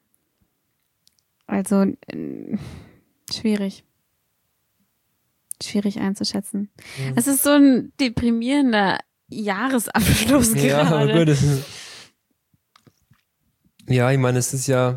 Also äh, schwierig. Schwierig einzuschätzen. Mhm. Es ist so ein deprimierender Jahresabschluss Ja, aber gerade. gut, das ist, ja, ich meine, es ist ja,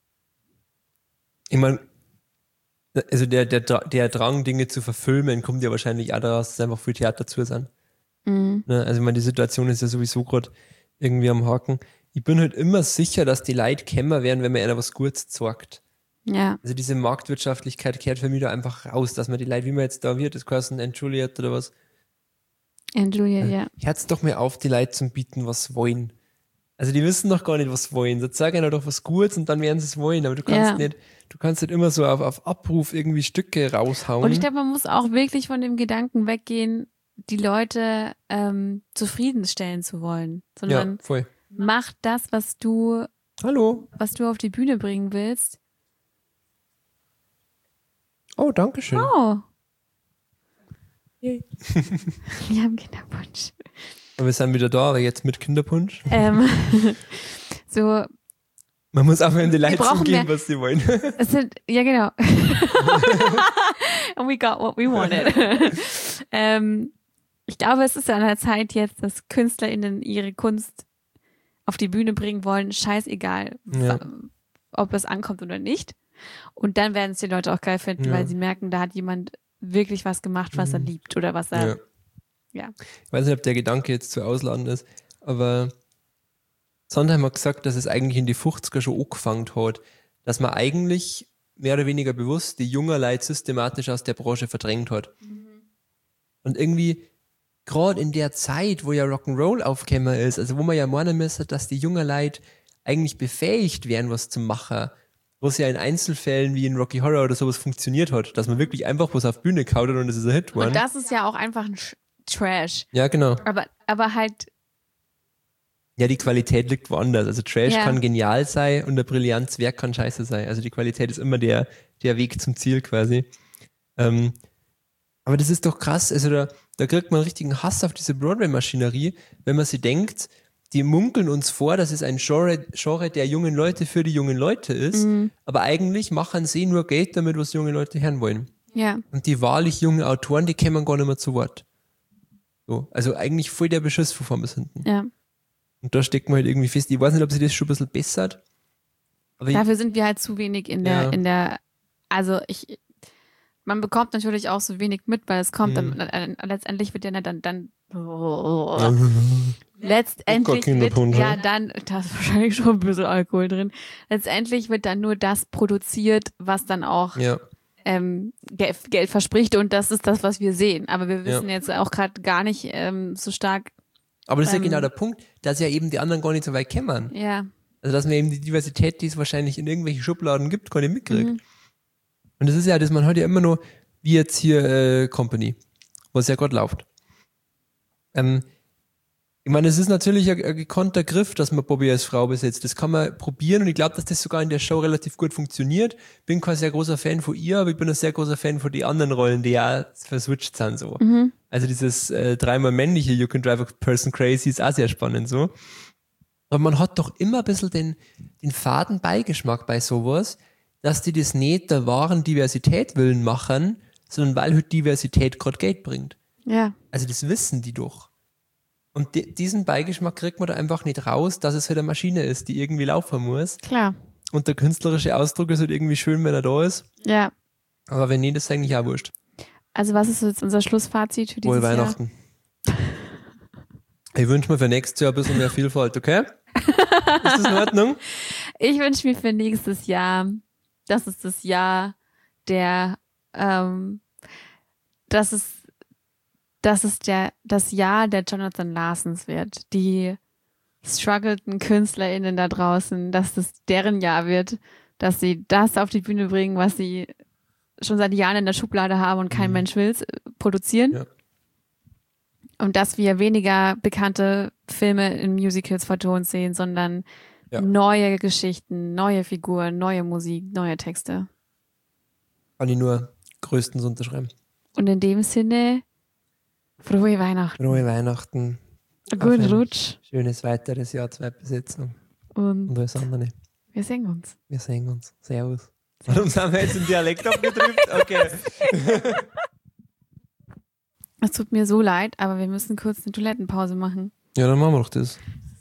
ich meine, also der, der, Dra- der Drang, Dinge zu verfilmen, kommt ja wahrscheinlich auch daraus, dass einfach viel Theater zu sein. Mhm. Ne? Also ich meine, die Situation ist ja sowieso gerade irgendwie am Haken. Ich bin halt immer sicher, dass die Leute kämmer werden, wenn man einer was Gutes sagt. Ja, Also diese Marktwirtschaftlichkeit kehrt für mich da einfach raus, dass man die Leute, wie man jetzt da wird, das heißen Entschuldiget oder was, and Julia, ja. hört's doch mal auf, die Leute zu bieten, was wollen. Also die wissen doch gar nicht, was wollen. So sag ihnen doch was Gutes und dann werden sie es wollen. Aber du kannst Ja. nicht, du kannst nicht immer so auf, auf Abruf irgendwie Stücke raushauen. Und ich glaube, man muss auch wirklich von dem Gedanken weggehen, die Leute ähm, zufriedenstellen zu wollen, ja, sondern voll. mach das, was du, Hallo. was du auf die Bühne bringen willst. Oh, danke schön. Oh, Yay. wir haben Kinderwunsch. Und wir sind wieder da, aber jetzt mit Kinderpunsch. Ähm, so, Man muss auch in die Leute brauchen zugeben, mehr- was sie wollen. es sind, ja genau. And we got what we wanted. ähm, ich glaube, es ist an der Zeit jetzt, dass KünstlerInnen ihre Kunst auf die Bühne bringen wollen, scheißegal, Ja. wa- ob es ankommt oder nicht. Und dann werden es die Leute auch geil finden, Ja. weil sie merken, da hat jemand wirklich was gemacht, was er Mhm. liebt oder was er, Ja. ja. Ich weiß nicht, ob der Gedanke jetzt zu ausladend ist, aber Sondheim hat gesagt, dass es eigentlich in die fünfziger schon angefangen hat, dass man eigentlich mehr oder weniger bewusst die jungen Leute systematisch aus der Branche verdrängt hat. Und irgendwie, gerade in der Zeit, wo ja Rock'n'Roll aufgekommen ist, also wo man ja meinen müsste, dass die jungen Leute eigentlich befähigt wären, was zu machen, wo es ja in Einzelfällen wie in Rocky Horror oder sowas funktioniert hat, dass man wirklich einfach was auf Bühne kaut und es ist ein Hit geworden. Und das ist ja auch einfach ein Sch- Trash. Ja, genau. Aber, aber halt, Ja, die Qualität liegt woanders. Also Trash Ja. kann genial sein und ein brillantes Werk kann scheiße sein. Also die Qualität ist immer der, der Weg zum Ziel quasi. Ähm, aber das ist doch krass. Also da, da kriegt man einen richtigen Hass auf diese Broadway-Maschinerie, wenn man sich denkt, die munkeln uns vor, dass es ein Genre, Genre der jungen Leute für die jungen Leute ist, Mhm. aber eigentlich machen sie nur Geld damit, was junge Leute hören wollen. ja. Und die wahrlich jungen Autoren, die kommen gar nicht mehr zu Wort. So, also eigentlich voll der Beschiss von vorn bis hinten. Ja. Und da steckt man halt irgendwie fest. Ich weiß nicht, ob sich das schon ein bisschen bessert. Aber ich, Dafür sind wir halt zu wenig in der, Ja. in der, also ich, man bekommt natürlich auch so wenig mit, weil es kommt Mhm. dann, äh, letztendlich wird ja dann, dann, letztendlich Guck, wird Kinderpunsch, ja ja. dann, da ist wahrscheinlich schon ein bisschen Alkohol drin, letztendlich wird dann nur das produziert, was dann auch ja, ähm, Geld, Geld verspricht und das ist das, was wir sehen. Aber wir wissen jetzt auch gerade gar nicht ähm, so stark, aber das ist ja Ähm. genau der Punkt, dass ja eben die anderen gar nicht so weit kämmern. ja, Also dass man eben die Diversität, die es wahrscheinlich in irgendwelchen Schubladen gibt, gar nicht mitkriegt. Mhm. Und das ist ja, dass man heute ja immer nur, wie jetzt hier äh, Company, was ja gerade läuft. Ähm, ich meine, es ist natürlich ein, ein gekonnter Griff, dass man Bobby als Frau besetzt. Das kann man probieren und ich glaube, dass das sogar in der Show relativ gut funktioniert. Bin kein sehr großer Fan von ihr, aber ich bin ein sehr großer Fan von den anderen Rollen, die ja verswitcht sind so. Mhm. Also dieses äh, dreimal männliche You Can Drive a Person Crazy ist auch sehr spannend so. Aber man hat doch immer ein bisschen den, den faden Beigeschmack bei sowas, dass die das nicht der wahren Diversität willen machen, sondern weil halt Diversität gerade Geld bringt. Ja. Also das wissen die doch. Und di- diesen Beigeschmack kriegt man da einfach nicht raus, dass es halt eine Maschine ist, die irgendwie laufen muss. Klar. Und der künstlerische Ausdruck ist halt irgendwie schön, wenn er da ist. Ja. Aber wenn nicht, ist es eigentlich auch wurscht. Also was ist jetzt unser Schlussfazit für dieses Wohl Jahr? Weihnachten. Ich wünsche mir für nächstes Jahr ein bisschen mehr Vielfalt, okay? Ist das in Ordnung? Ich wünsche mir für nächstes Jahr, das ist das Jahr der, ähm, das ist, das ist der, das Jahr der Jonathan Larsons wird. Die struggleten KünstlerInnen da draußen, dass das deren Jahr wird, dass sie das auf die Bühne bringen, was sie schon seit Jahren in der Schublade haben und kein Mhm. Mensch will, produzieren. Ja. Und dass wir weniger bekannte Filme in Musicals vertont sehen, sondern Ja. neue Geschichten, neue Figuren, neue Musik, neue Texte. Kann ich nur größtens unterschreiben. Und in dem Sinne, frohe Weihnachten, Frohe Weihnachten. guten ein- Rutsch Schönes weiteres Jahr Zweitbesetzung. und Und alles andere. wir sehen uns. Wir sehen uns. Servus. Warum sind wir jetzt im Dialekt abgedrückt? Okay. Es tut mir so leid, aber wir müssen kurz eine Toilettenpause machen. Ja, dann machen wir doch das.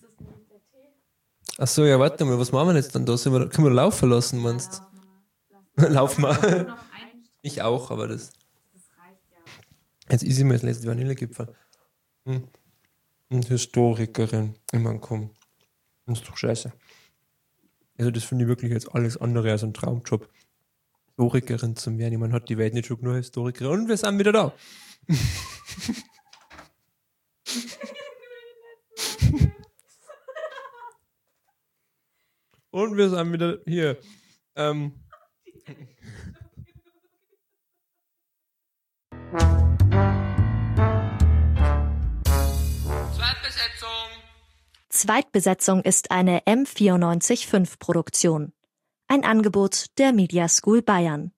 Ach so, ja, warte mal, was machen wir jetzt dann da? Sollen wir, können wir laufen lassen, meinst du? Laufen wir. Ich auch, aber das. Jetzt ist ich mir das letzte Vanillegipfel. Hm. Und Historikerin. Ich meine, komm. Das ist doch scheiße. Also, das finde ich wirklich jetzt alles andere als ein Traumjob. Historikerin zu werden. Ich meine, hat die Welt nicht schon genug Historikerin. Und wir sind wieder da. Und wir sind wieder hier. Ähm. Zweitbesetzung. Zweitbesetzung ist eine M vierundneunzig Komma fünf Produktion. Ein Angebot der Media School Bayern.